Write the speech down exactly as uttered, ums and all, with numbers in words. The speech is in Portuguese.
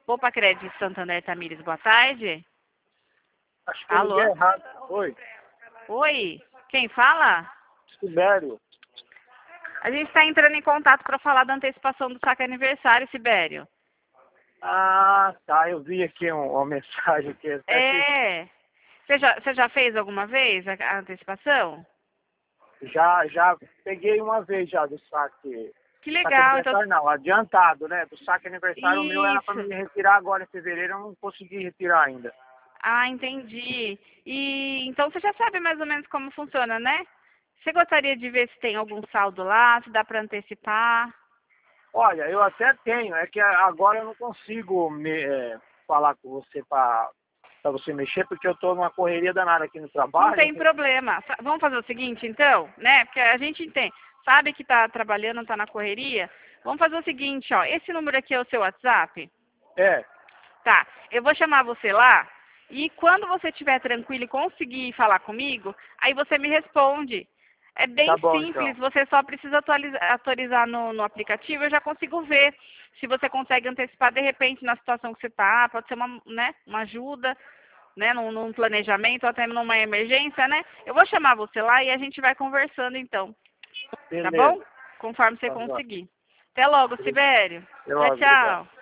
Poupa Crédito Santander Tamires, boa tarde. Acho que Alô? eu liguei errado. Oi, Oi, quem fala? Sibério. A gente está entrando em contato para falar da antecipação do saque aniversário, Sibério. Ah, tá. Eu vi aqui um- uma mensagem aqui. Até que É. Você já, você já fez alguma vez a, a antecipação? Já, já peguei uma vez já do saque. Que Saque legal, então. aniversário não, adiantado, né? Do saque aniversário o meu era para Isso. me retirar agora em fevereiro, eu não consegui retirar ainda. Ah, entendi. E então você já sabe mais ou menos como funciona, né? Você gostaria de ver se tem algum saldo lá, se dá para antecipar? Olha, eu até tenho, é que agora eu não consigo me, é, falar com você para você mexer, porque eu estou numa correria danada aqui no Não trabalho. tem problema. Sa- Vamos fazer o seguinte, então, né? Porque a gente tem, sabe que tá trabalhando, tá na correria. Vamos fazer o seguinte, ó. Esse número aqui é o seu WhatsApp? É, Tá. Eu vou chamar você lá e quando você estiver tranquilo e conseguir falar comigo, aí você me responde. É tá bem bom simples, então. você só precisa atualizar, atualizar no, no aplicativo, eu já consigo ver se você consegue antecipar de repente na situação que você está, pode ser uma, né, uma ajuda, né, num, num planejamento, ou até numa emergência, né? Eu vou chamar você lá e a gente vai conversando então, tá bom? Beleza. Conforme você Tá bom. conseguir. Até logo, Sibério. Até Tchau, logo, obrigado. tchau.